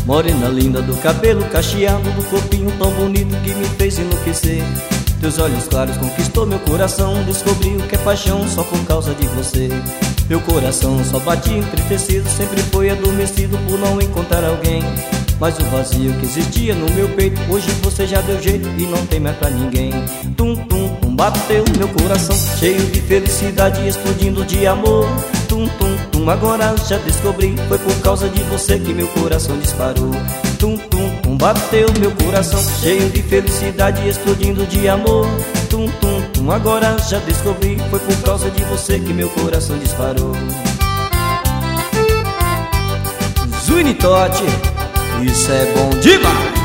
Morena linda do cabelo cacheado, do corpinho tão bonito que me fez enlouquecer. Teus olhos claros conquistou meu coração, descobri o que é paixão só por causa de você. Meu coração só batia entristecido, sempre foi adormecido por não encontrar alguém. Mas o vazio que existia no meu peito, hoje você já deu jeito e não tem mais pra ninguém. Tum, tum, tum, bateu meu coração, cheio de felicidade, explodindo de amor. Tum, tum, tum, agora já descobri, foi por causa de você que meu coração disparou. Tum, tum, tum, bateu meu coração, cheio de felicidade, explodindo de amor. Tum, tum, tum, agora já descobri, foi por causa de você que meu coração disparou. Zwini Totti, isso é bom demais!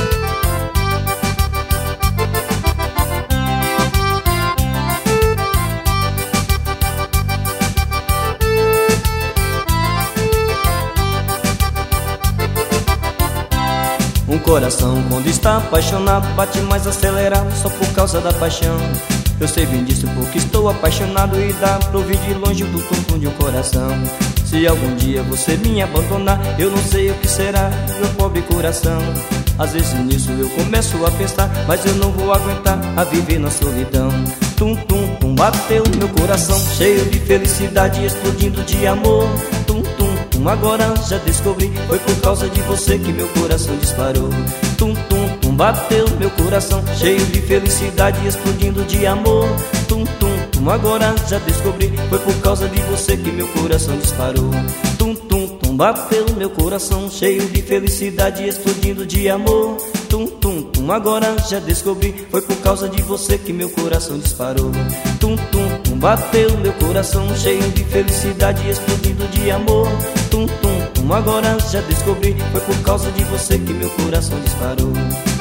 Um coração quando está apaixonado bate mais acelerado só por causa da paixão. Eu sei bem disso porque estou apaixonado e dá pra ouvir de longe o tum-tum de um coração. Se algum dia você me abandonar, eu não sei o que será meu pobre coração. Às vezes nisso eu começo a pensar, mas eu não vou aguentar a viver na solidão. Tum, tum, tum, bateu meu coração, cheio de felicidade, explodindo de amor. Tum, tum, tum, agora já descobri, foi por causa de você que meu coração disparou. Tum, tum, tum, bateu meu coração, cheio de felicidade, explodindo de amor. Tum, tum, tum, agora já descobri, foi por causa de você que meu coração disparou. Tum, tum, tum, bateu meu coração, cheio de felicidade, explodindo de amor. Tum, tum, tum, agora já descobri, foi por causa de você que meu coração disparou. Tum, tum, tum, bateu meu coração, cheio de felicidade, explodindo de amor. Tum, tum, tum, agora já descobri, foi por causa de você que meu coração disparou.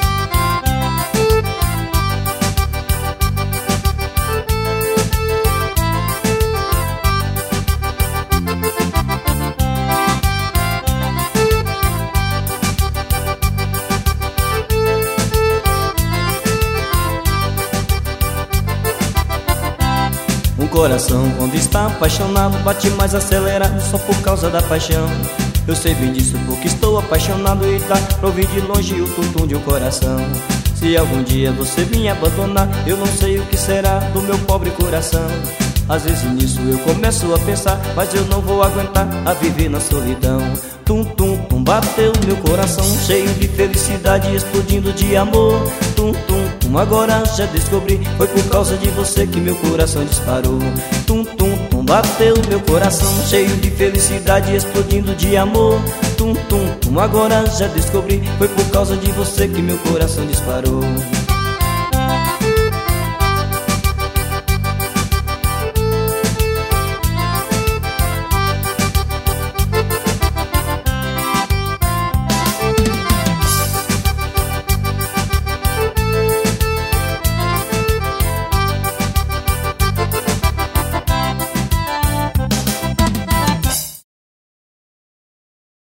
Um coração quando está apaixonado bate mais acelerado só por causa da paixão. Eu sei bem disso porque estou apaixonado e dá pra ouvir de longe o tum-tum de um coração. Se algum dia você me abandonar, eu não sei o que será do meu pobre coração. Às vezes nisso eu começo a pensar, mas eu não vou aguentar a viver na solidão. Tum, tum, tum, bateu meu coração, cheio de felicidade, explodindo de amor. Tum, tum, tum, agora já descobri, foi por causa de você que meu coração disparou. Tum, tum, tum, bateu meu coração, cheio de felicidade, explodindo de amor. Tum, tum, tum, agora já descobri, foi por causa de você que meu coração disparou.